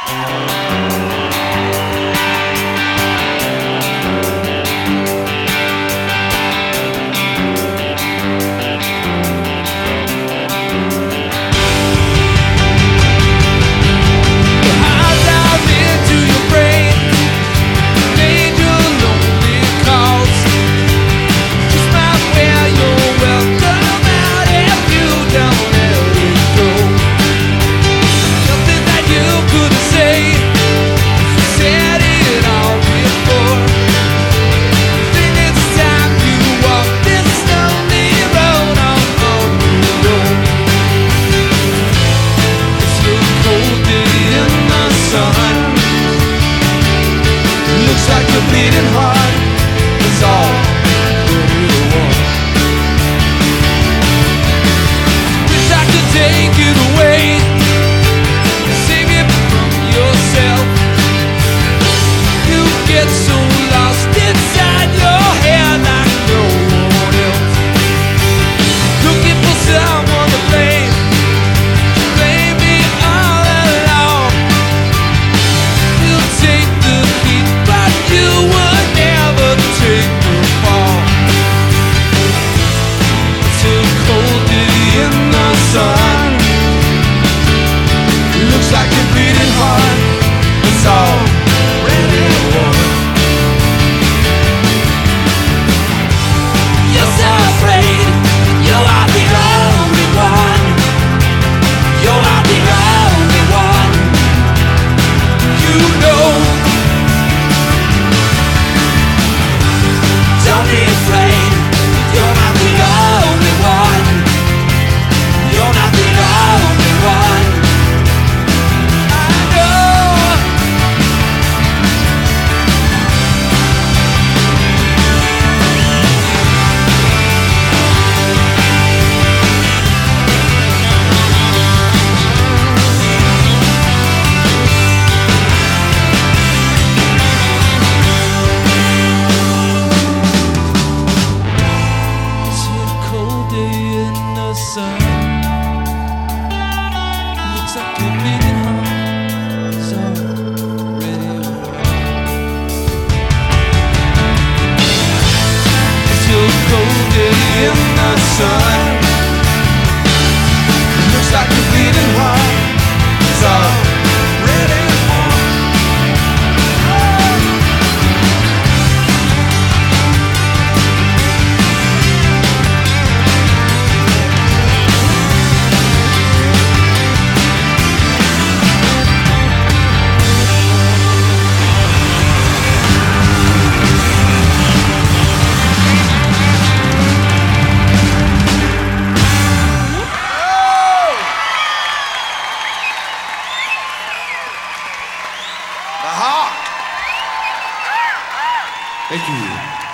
Beating heart is all you want. Wish I could take it away, sing it from yourself. You get so lost inside your head like no one else. Looking for someone to blame, blame me all along. You take the heat, but you would never take the fall. Too cold in the sun. Looks like you're bleeding hard. It's all ready won. You're so afraid. You are the only one. You are the only one. You know. Don't be afraid, you're not the only one. You're not the only one. I know. It's a cold day in the sun. Looks like you're bleeding hard. It's already over. It's a cold day in the sun. Looks like you're bleeding hard. It's already over. Thank you.